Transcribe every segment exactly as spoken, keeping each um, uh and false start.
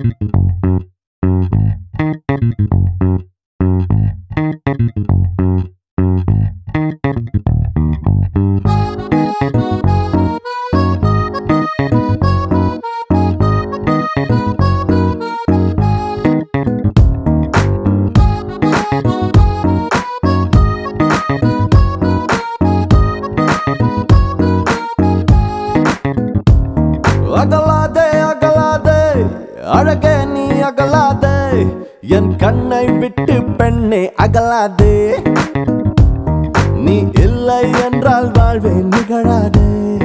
அகலாதே அகலாதே அழகே நீ அகலாதே என் கண்ணை விட்டு பெண்ணே அகலாதே நீ இல்லை என்றால் வாழ்வே நிகழாதே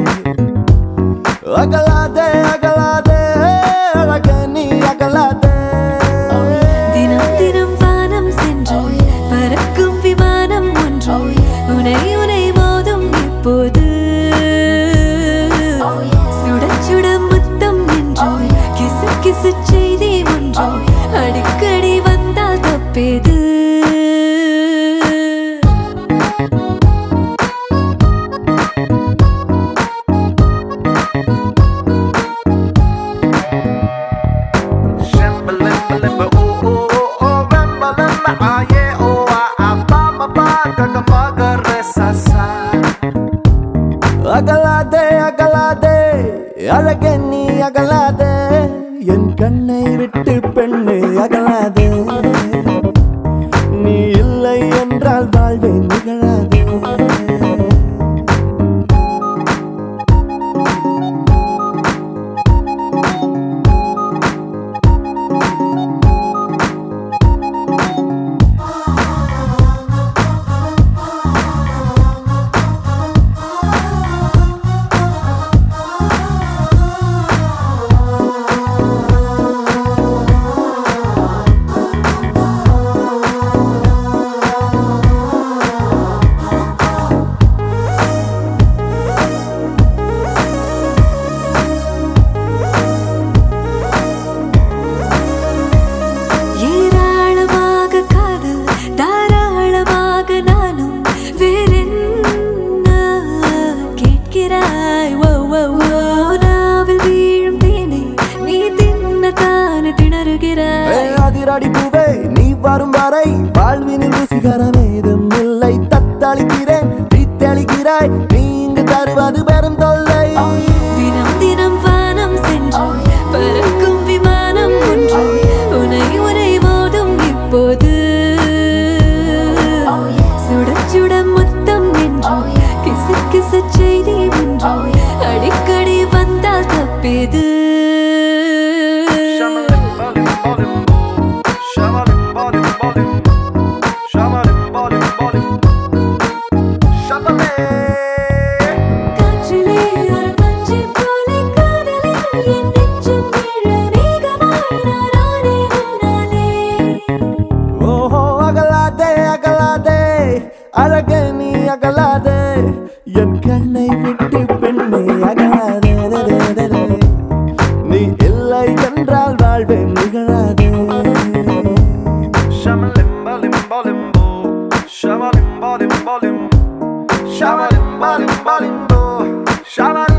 அகலாதே அகலாதே அழகே நீ அகலாதே தினம் தினம் வானம் சென்று பறக்கும் விமானம் ஒன்று உனை உனை மோதும் இப்போது கிசு செய்தி ஒன்று அடிக்கடி வந்தால் தப்பேது அகலாதே அகலாதே அழகே நீ அகலாதே என் கண்ணை விட்டு பெண்ணே அகலாதே நீ இல்லை என்றால் வாழ்வே நிகழாதே அதிரடி பூவே நீ வரும் வரை வாழ்வினில் ருசிகரமேதும் இல்லை தத்தளிக்கிறேன் தீத்தளிக்கிறாய் நீ இங்கு தருவது பெரும் தொல்லை தினம் தினம் வானம் சென்று பறக்கும் விமானம் ஒன்று உனை உனை மோதும் இப்போது சுட சுட முத்தம் என்று கிசு கிசு செய்தி ஒன்று அடிக்கடி வந்தால் தப்பேது அழகே நீ அகலாதே என் கண்ணை விட்டு பெண்ணே அகலாதே நீ இல்லை என்றால் வாழ்வே நிகழாதே Shamalimba limba limbo Shamalimba limba limbo Shamalimba limba limbo